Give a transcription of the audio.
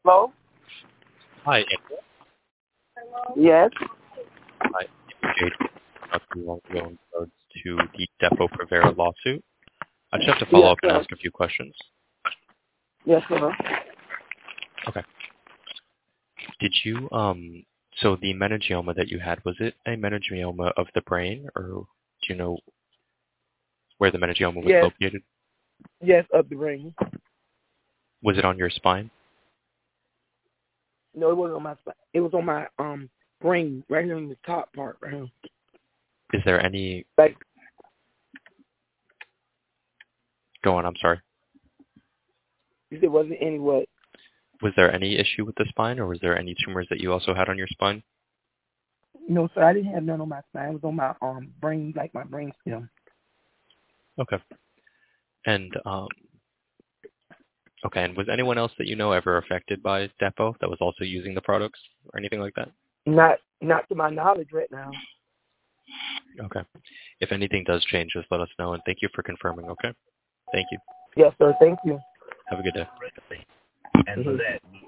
Hello? Hi, Andrew. Yes. Hi, Jade. Not too long ago in regards to the Depo-Provera lawsuit. I just have to follow Yes, up and sir. ask a few questions. Yes, sir. Okay. Did you, so the meningioma that you had, was it a meningioma of the brain, or do you know where the meningioma was Yes. located? Yes, up the ring. Was it on your spine? No, it wasn't on my spine. It was on my brain, right here in the top part, right here. Is there any, Like, go on, I'm sorry. if there wasn't any what? Was there any issue with the spine, or was there any tumors that you also had on your spine? No, sir, I didn't have none on my spine. It was on my brain, like my brain stem. Okay. And, okay, and was anyone else that you know ever affected by Depo that was also using the products or anything like that? Not to my knowledge right now. Okay. If anything does change, just let us know, and thank you for confirming, okay? Thank you. Yes, sir. Thank you. Have a good day. Mhm.